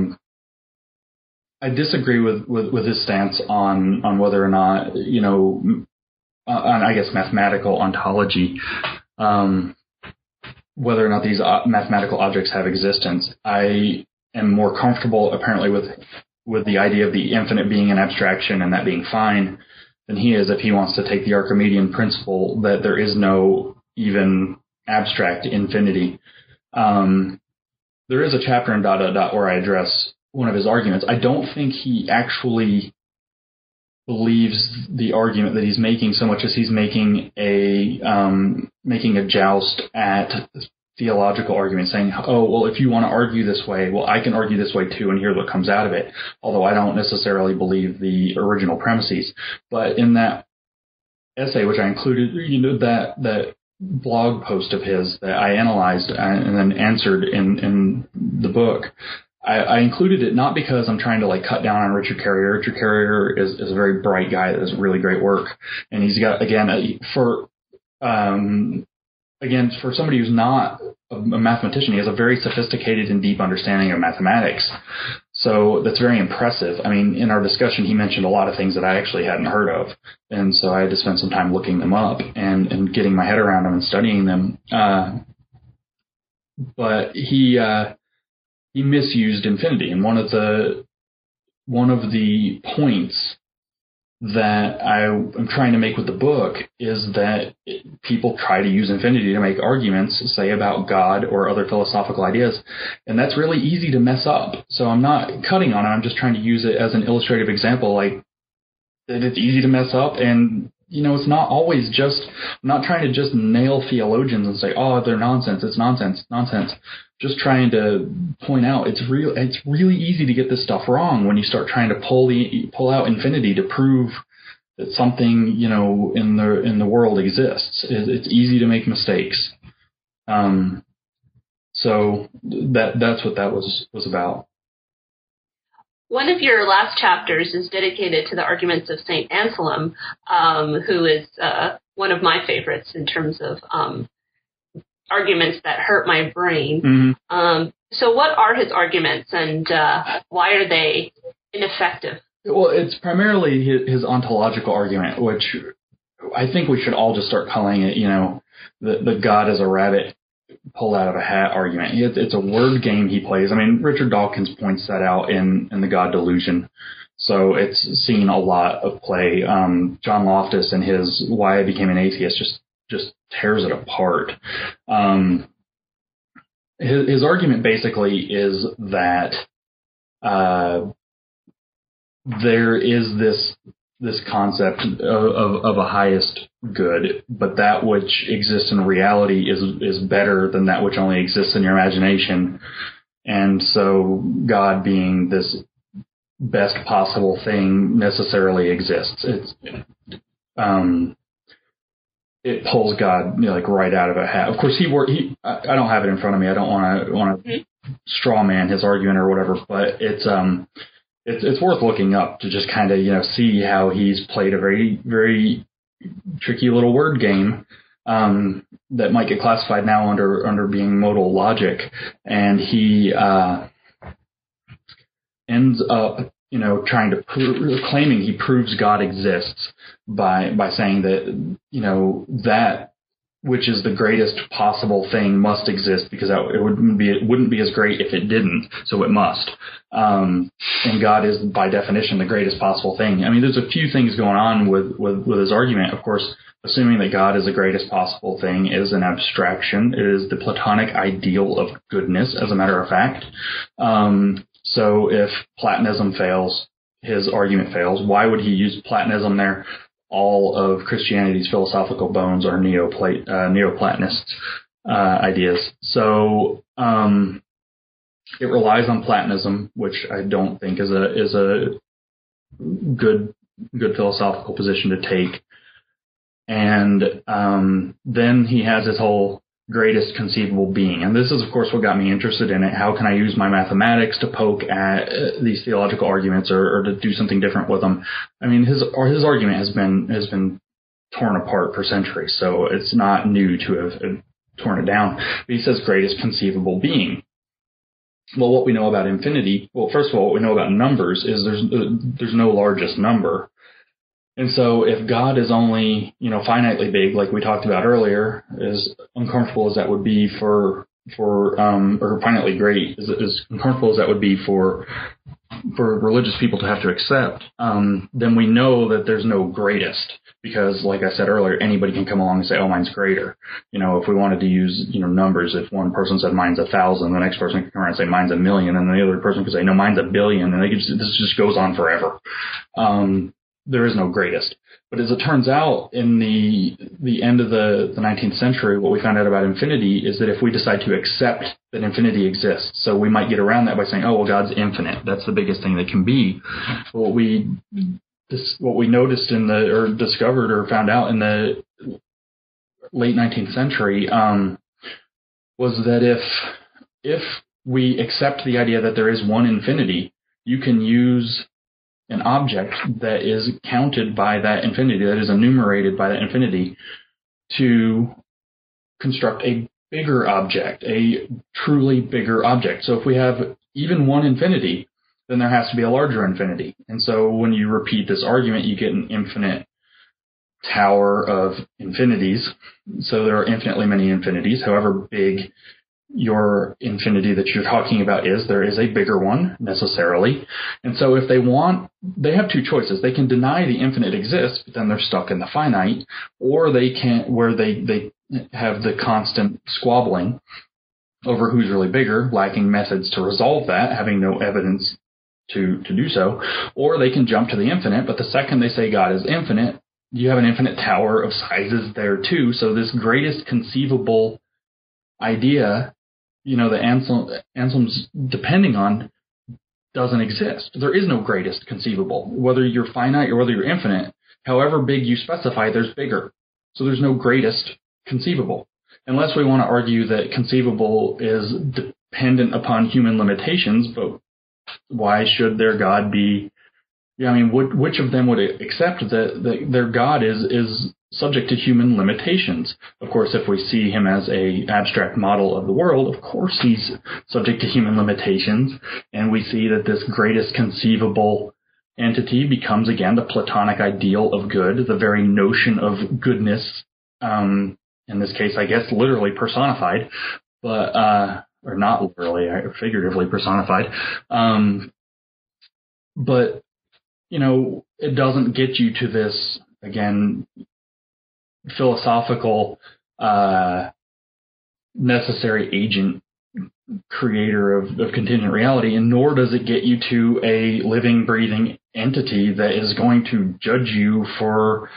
I disagree with his stance on whether or not, on, I guess, mathematical ontology, whether or not these mathematical objects have existence. I am more comfortable, apparently, with the idea of the infinite being an abstraction and that being fine than he is if he wants to take the Archimedean principle that there is no even abstract infinity. There is a chapter in ... where I address one of his arguments. I don't think he actually believes the argument that he's making so much as he's making a joust at theological arguments, saying, oh, well, if you want to argue this way, well, I can argue this way too, and here's what comes out of it, although I don't necessarily believe the original premises. But in that essay, which I included, that blog post of his that I analyzed and then answered in the book, I included it not because I'm trying to cut down on Richard Carrier. Richard Carrier is a very bright guy that does really great work, and he's got for somebody who's not a mathematician, he has a very sophisticated and deep understanding of mathematics. So that's very impressive. I mean, in our discussion, he mentioned a lot of things that I actually hadn't heard of, and so I had to spend some time looking them up and getting my head around them and studying them. But he misused infinity, and one of the points that I am trying to make with the book is that people try to use infinity to make arguments, say, about God or other philosophical ideas, and that's really easy to mess up. So I'm not cutting on it. I'm just trying to use it as an illustrative example, that it's easy to mess up, and it's not always just. I'm not trying to just nail theologians and say, oh, they're nonsense. It's nonsense. Just trying to point out it's really easy to get this stuff wrong when you start trying to pull out infinity to prove that something in the world exists. It's easy to make mistakes. So that's what that was about. One of your last chapters is dedicated to the arguments of St. Anselm, who is one of my favorites in terms of arguments that hurt my brain. Mm-hmm. So what are his arguments, and why are they ineffective? Well, it's primarily his ontological argument, which I think we should all just start calling it, the God is a rabbit pulled out of a hat argument. It's a word game he plays. I mean, Richard Dawkins points that out in The God Delusion. So it's seen a lot of play. John Loftus and his Why I Became an Atheist just tears it apart. His argument basically is that there is this concept of a highest good, but that which exists in reality is better than that which only exists in your imagination. And so God, being this best possible thing, necessarily exists. It pulls God right out of a hat. Of course, I don't have it in front of me. I don't want to straw man his argument or whatever, but it's worth looking up to just kind of see how he's played a very, very tricky little word game that might get classified now under being modal logic, and he ends up trying to claiming he proves God exists by saying that that which is the greatest possible thing, must exist because it wouldn't be as great if it didn't, so it must. And God is, by definition, the greatest possible thing. I mean, there's a few things going on with his argument. Of course, assuming that God is the greatest possible thing is an abstraction. It is the Platonic ideal of goodness, as a matter of fact. So if Platonism fails, his argument fails. Why would he use Platonism there? All of Christianity's philosophical bones are Neoplatonist ideas. So it relies on Platonism, which I don't think is a good philosophical position to take. And then he has his whole greatest conceivable being. And this is, of course, what got me interested in it. How can I use my mathematics to poke at these theological arguments or to do something different with them? I mean, his argument has been torn apart for centuries, so it's not new to have torn it down. But he says greatest conceivable being. Well, what we know about infinity, well, first of all, what we know about numbers is there's no largest number. And so if God is only, finitely big, like we talked about earlier, as uncomfortable as that would be or finitely great, as uncomfortable as that would be for religious people to have to accept, then we know that there's no greatest. Because, like I said earlier, anybody can come along and say, oh, mine's greater. If we wanted to use, numbers, if one person said mine's 1,000, the next person could come around and say mine's 1,000,000, and the other person could say, no, mine's 1,000,000,000, and this just goes on forever. There is no greatest. But as it turns out, in the end of the 19th century, what we found out about infinity is that if we decide to accept that infinity exists, so we might get around that by saying, oh, well, God's infinite. That's the biggest thing that can be. What we noticed or discovered or found out in the late 19th century was that if we accept the idea that there is one infinity, you can use an object that is counted by that infinity, that is enumerated by that infinity, to construct a bigger object, a truly bigger object. So if we have even one infinity, then there has to be a larger infinity. And so when you repeat this argument, you get an infinite tower of infinities. So there are infinitely many infinities. However big your infinity that you're talking about is, there is a bigger one necessarily. And so if they have two choices. They can deny the infinite exists, but then they're stuck in the finite, or they can, where they have the constant squabbling over who's really bigger, lacking methods to resolve that, having no evidence to do so, or they can jump to the infinite. But the second they say God is infinite, you have an infinite tower of sizes there too. So this greatest conceivable idea, that Anselm's depending on, doesn't exist. There is no greatest conceivable. Whether you're finite or whether you're infinite, however big you specify, there's bigger. So there's no greatest conceivable. Unless we want to argue that conceivable is dependent upon human limitations, but why should their God be? Which of them would accept that their God is subject to human limitations? Of course, if we see him as an abstract model of the world, of course he's subject to human limitations, and we see that this greatest conceivable entity becomes again the Platonic ideal of good, the very notion of goodness. In this case, I guess literally personified, but or not literally, figuratively personified. But it doesn't get you to this, again, philosophical necessary agent creator of contingent reality, and nor does it get you to a living, breathing entity that is going to judge you for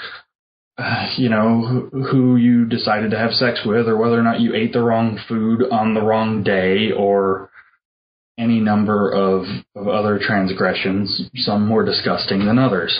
who you decided to have sex with, or whether or not you ate the wrong food on the wrong day, or any number of other transgressions, some more disgusting than others.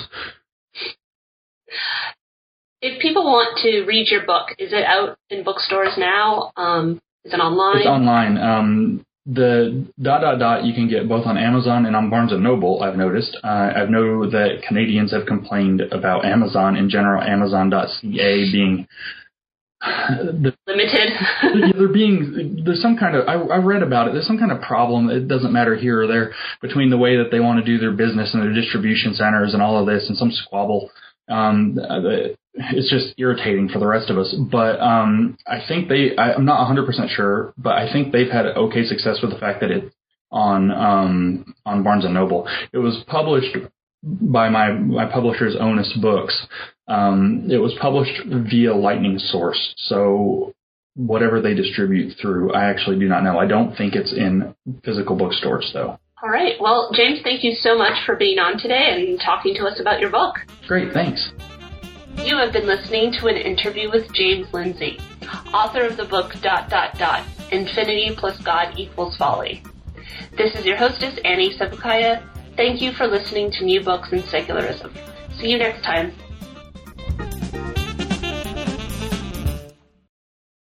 If people want to read your book, is it out in bookstores now? Is it online? It's online. The ... you can get both on Amazon and on Barnes & Noble, I've noticed. I know that Canadians have complained about Amazon in general, Amazon.ca being limited. There's some kind of, I read about it, there's some kind of problem, it doesn't matter here or there, between the way that they want to do their business and their distribution centers and all of this, and some squabble. it's just irritating for the rest of us. But I think I'm not 100% sure, but I think they've had okay success with the fact that it's on Barnes & Noble. It was published by my publisher's Onus Books. It was published via Lightning Source, so whatever they distribute through, I actually do not know. I don't think it's in physical bookstores, though. All right. Well, James, thank you so much for being on today and talking to us about your book. Great, thanks. You have been listening to an interview with James Lindsay, author of the book ... Infinity plus God equals Folly. This is your hostess, Annie Sepulkaya. Thank you for listening to New Books in Secularism. See you next time.